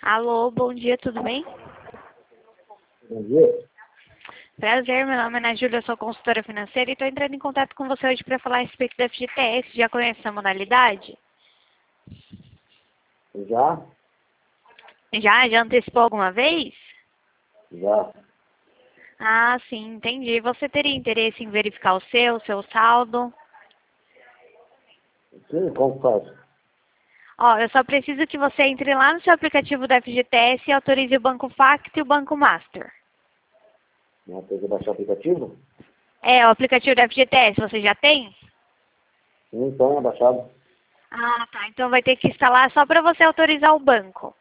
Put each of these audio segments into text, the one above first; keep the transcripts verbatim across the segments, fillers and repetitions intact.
Alô, bom dia, tudo bem? Bom dia. Prazer, meu nome é Ana Júlia, eu sou consultora financeira e estou entrando em contato com você hoje para falar a respeito da F G T S. Já conhece essa modalidade? Já? Já? Já antecipou alguma vez? Já. Ah, sim, entendi. Você teria interesse em verificar o seu, o seu saldo? Sim, como faz? Ó, eu só preciso que você entre lá no seu aplicativo da F G T S e autorize o Banco Fact e o Banco Master. Não tem que baixar o aplicativo? É, o aplicativo da F G T S, você já tem? Sim, então é baixado. Ah, tá. Então vai ter que instalar só para você autorizar o banco.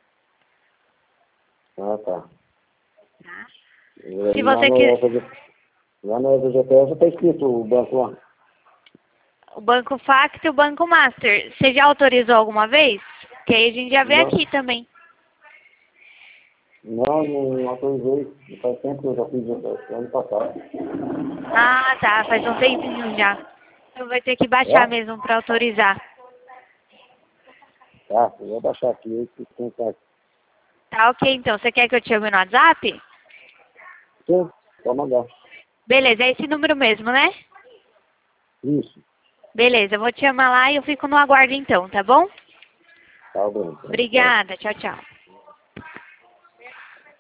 Ah, tá. Tá? E Se Lá você no, quer... F G lá no F G T S está escrito o banco lá. O Banco Fact e o Banco Master. Você já autorizou alguma vez? Que aí a gente já vê Não, aqui também. não, não autorizei. Faz tempo que eu já fiz isso, ano passado. Ah, tá. Faz um tempinho já. Então vai ter que baixar É? mesmo para autorizar. Tá, eu vou baixar aqui. Eu que tenho que- Tá ok, então. Você quer que eu te chame no WhatsApp? Sim, pode mandar. Beleza, é esse número mesmo, né? Isso. Beleza, eu vou te chamar lá e eu fico no aguardo então, tá bom? Tá bem. Então, tá. Obrigada. Tchau, tchau.